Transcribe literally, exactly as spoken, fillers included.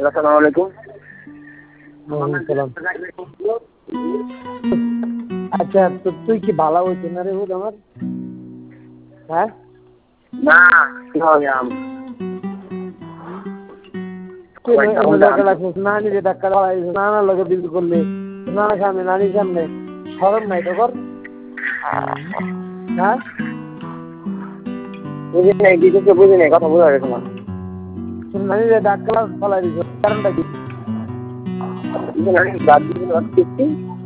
আসসালামু আলাইকুম। ওয়ালাইকুম সালাম। আচ্ছা তো তুই কি ভালো হইছ না রে হুদ আমার? হ্যাঁ না কি হবে আম নানি যে ডাক্তার নানার লগে বিল করলে নানার সামনে নানির সামনে সরম নাই তো কর। হ্যাঁ বুঝি নাই কি কিছু বুঝি নাই কথা বোঝা গেছে না। নানি যে ডাক্তার ফলাই দিছ কারণটা কি? বাদ দিয়ে